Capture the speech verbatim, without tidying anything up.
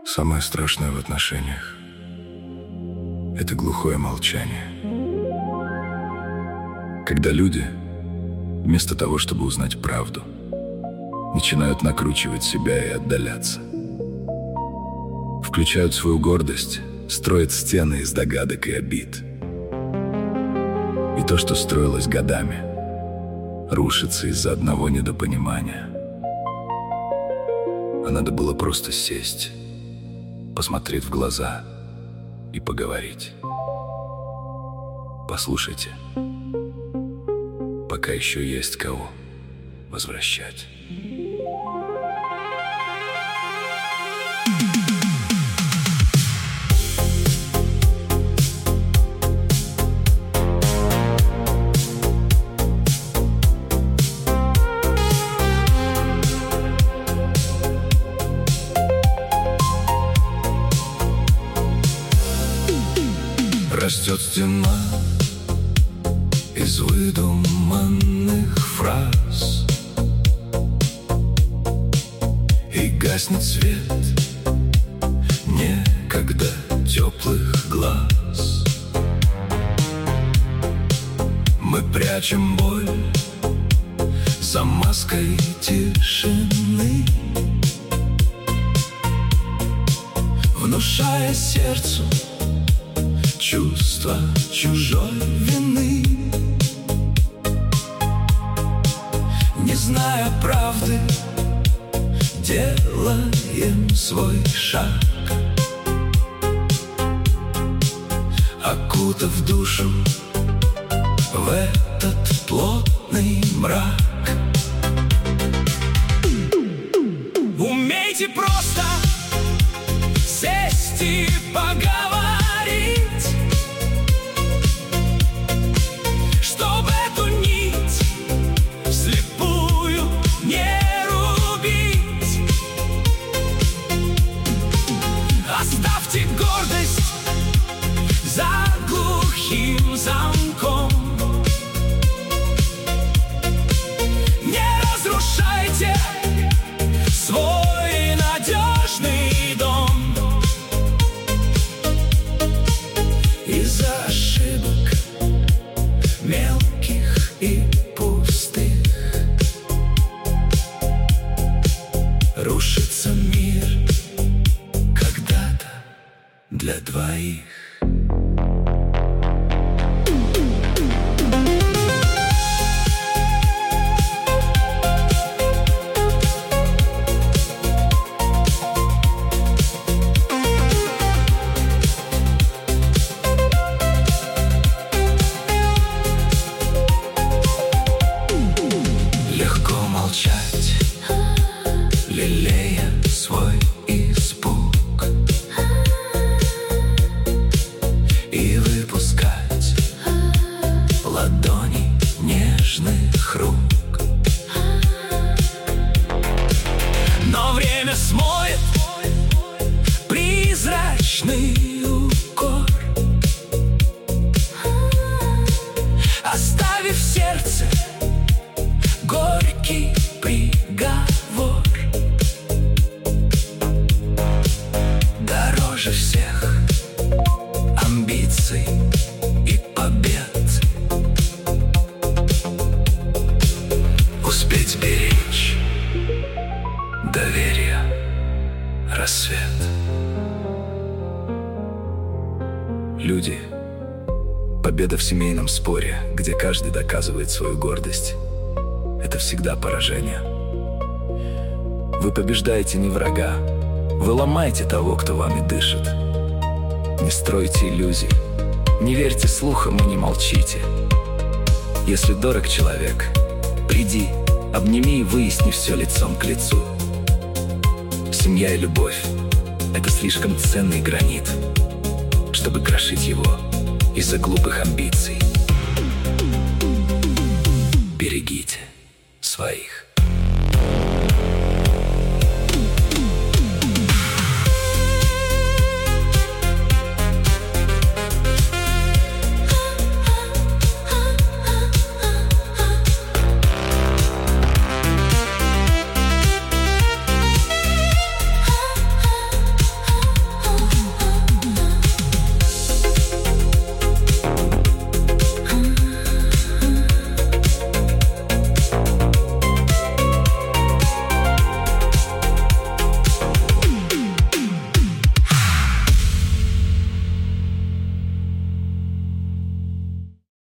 Самое страшное в отношениях — это глухое молчание. Когда люди, вместо того, чтобы узнать правду, начинают накручивать себя и отдаляться. Включают свою гордость, строят стены из догадок и обид. И то, что строилось годами, рушится из-за одного недопонимания. А надо было просто сесть, посмотреть в глаза и поговорить. Послушайте, пока еще есть кого возвращать. Растет стена из выдуманных фраз, и гаснет свет некогда теплых глаз. Мы прячем боль за маской тишины, внушая сердцу чувство чужой вины. Не зная правды, делаем свой шаг, окутав душу в этот плотный мрак. Умейте просто сесть и поговорить, чтобы эту нить вслепую не рубить. Оставьте гордость за глухим замком, не разрушайте свой надежный дом. Из-за ошибок мелких и пустых рушится мир когда-то для двоих. Лелея свой испуг и выпускать ладони нежных рук. Но время смоет призрачный укор, оставив в сердце горький приговор. Дороже всех амбиций и побед успеть беречь доверие, рассвет. Люди — победа в семейном споре, где каждый доказывает свою гордость. Это всегда поражение. Вы побеждаете не врага, вы ломаете того, кто вами дышит. Не стройте иллюзий, не верьте слухам и не молчите. Если дорог человек, приди, обними и выясни все лицом к лицу. Семья и любовь — это слишком ценный гранит, чтобы крошить его из-за глупых амбиций. Берегите своих.